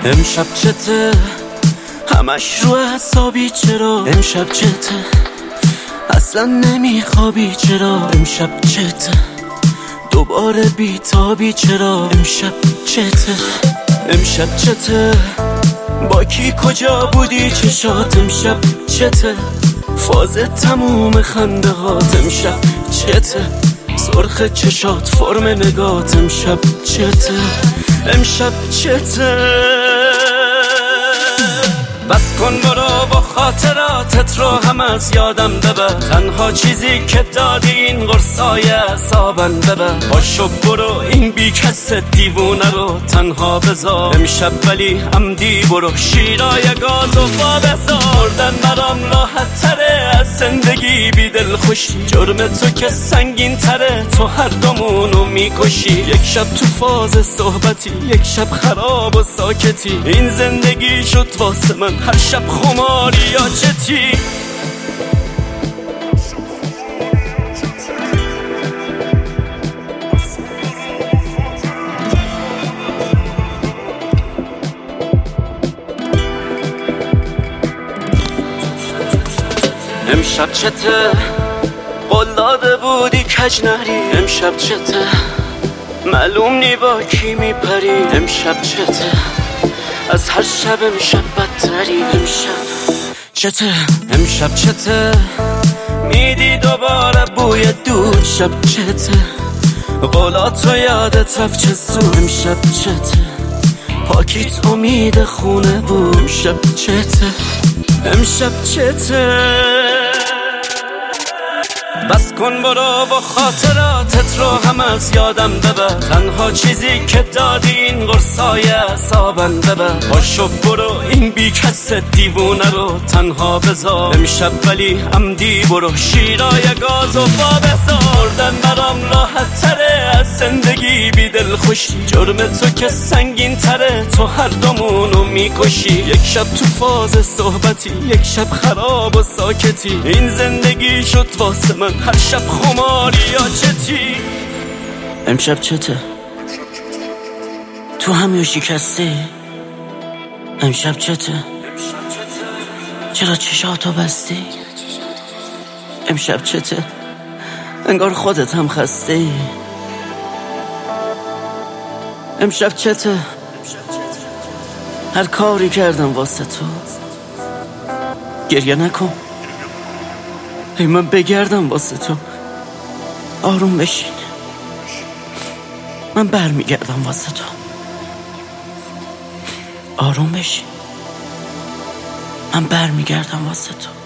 امشب چته همش رو حسابی، چرا امشب چته اصلا نمیخوابی، چرا امشب چته دوباره بیتابی، چرا امشب چته امشب چته با کی کجا بودی چشات امشب چته فاز تموم خنده هات امشب چته سرخ چشات فرم نگات امشب چته امشب چته بس کن برو با خاطراتت رو هم از یادم ببر، تنها چیزی که دادی این قرصای اعصابم ببر. باشو برو این بی کس دیوونه رو تنها بذار امشب، ولی عمدی برو شیرای گاز و با بذاردن برام راحت تره از زندگی بی دل خوشی. جرم تو که سنگین تره، تو هر دومونو میکشی. یک شب تو فاز صحبتی، یک شب خراب و ساکتی. این زندگی شد واسه من هر شب خماری یا چتی. امشب چته قول داده بودی کج نری، امشب چته معلوم نی با کی میپری. امشب چته از هر شب امشب بدتری. امشب چته امشب چته میدی دوباره بوی دود. شب چته قولات رو یادت رفت چه زود. امشب چته پاکیت امید خونه بود. امشب چته امشب چته بس کن برو با خاطراتت رو هم از یادم ببر، تنها چیزی که دادی این قرصای اعصابم ببر. باشو برو این بی کس دیوونه رو تنها بذار امشب، ولی عمدی برو شیرای گاز و با بذاردن برام راحت تره از زندگی بی دل خوشی. جرم تو که سنگین تره، تو هر دومونو میکشی. یک شب تو فاز صحبتی، یک شب خراب و ساکتی. این زندگی شد واسه من هر شب خماری یا چتی. امشب چته تو همیو شکستی. امشب چته چرا چشاتو بستی. امشب چته انگار خودت هم خستی. امشب چته هر کاری کردم واسه تو. گریه نکن ای من بگردم واسه تو. آروم بشین من برمیگردم واسه تو. آروم بشین من برمیگردم واسه تو.